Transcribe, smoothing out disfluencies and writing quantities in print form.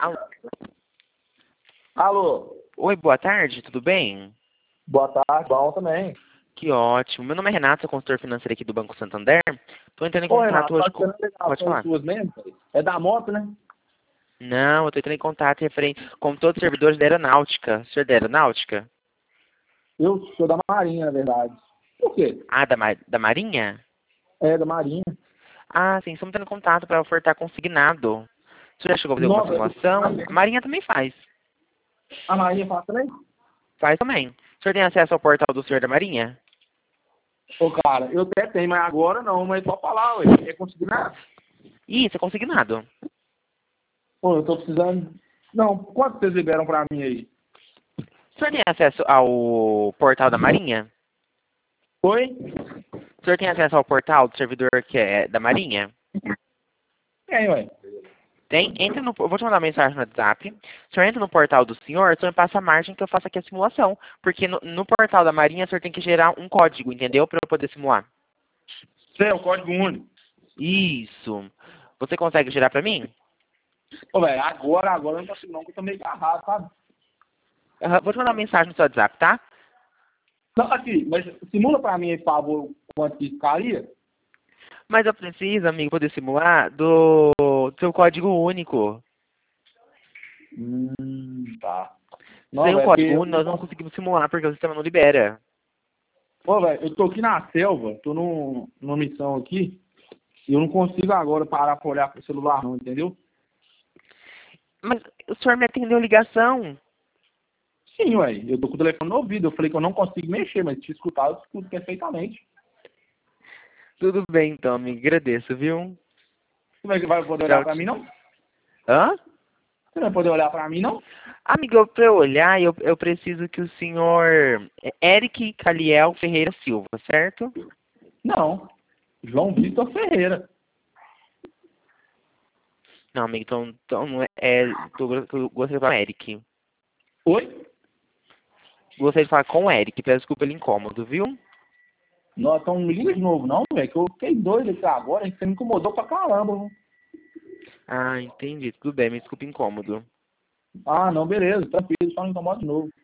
Alô. Alô, Oi, boa tarde, tudo bem? boa tarde, bom também. Que ótimo. Meu nome é Renato, sou consultor financeiro aqui do Banco Santander. Estou entrando em Ô, contato Renato, hoje tá com... sendo Pode ligações falar. suas mesmo? Velho? É da moto, né? Não, eu estou entrando em contato referente com todos os servidores da aeronáutica. O senhor é da aeronáutica? Eu sou da Marinha, na verdade. Por quê? Ah, da Marinha? É, da Marinha. Ah, sim, estamos entrando em contato para ofertar consignado. O senhor já chegou a fazer alguma Nossa, simulação? A Marinha também faz. a Marinha faz também? Faz também. O senhor tem acesso ao portal do senhor da Marinha? Ô, cara, eu até tenho, mas agora não, mas só falar, ué. É consignado? Isso, é consignado. Pô, eu tô precisando... Não, quanto vocês liberam pra mim aí? O senhor tem acesso ao portal da Marinha? Oi? O senhor tem acesso ao portal do servidor que é da Marinha? Tem, ué. Tem? Entra no, eu vou te mandar uma mensagem no WhatsApp. O senhor entra no portal do senhor me passa a margem que eu faço aqui a simulação. Porque no portal da Marinha, o senhor tem que gerar um código, entendeu? Para eu poder simular. Sei, é o código único. Isso. Você consegue gerar para mim? Ô, velho, agora eu não consigo não, porque eu tô meio agarrado, sabe? Vou te mandar uma mensagem no seu WhatsApp, tá? Não, aqui, mas simula pra mim, por favor, quanto que ficaria? Mas eu preciso, amigo, poder simular do seu código único. Tá. Não, Sem o velho, código porque único, nós não conseguimos simular, porque o sistema não libera. Pô, velho, eu tô aqui na selva, tô numa missão aqui, e eu não consigo agora parar pra olhar pro celular não, entendeu? Mas o senhor me atendeu ligação. Sim, ué, eu tô com o telefone no ouvido, eu falei que eu não consigo mexer, mas te escutar eu escuto perfeitamente. Tudo bem, então, amigo. Agradeço, viu? Como é que vai poder olhar Tchau. pra mim, não? Hã? Você não vai poder olhar pra mim, não? Amigo, para eu olhar, eu preciso que o senhor Eric Caliel Ferreira Silva, certo? Não. João Vitor Ferreira. Não, amigo, então não eu gostaria de falar com o Eric. Oi? Gostaria de falar com o Eric, peço desculpa pelo incômodo, viu? Não, então não me liga de novo, não, velho, que eu fiquei doido aqui agora, você me incomodou pra caramba, viu? Ah, entendi. Tudo bem, me desculpa o incômodo. Ah, não, beleza, tranquilo, só não incomoda de novo.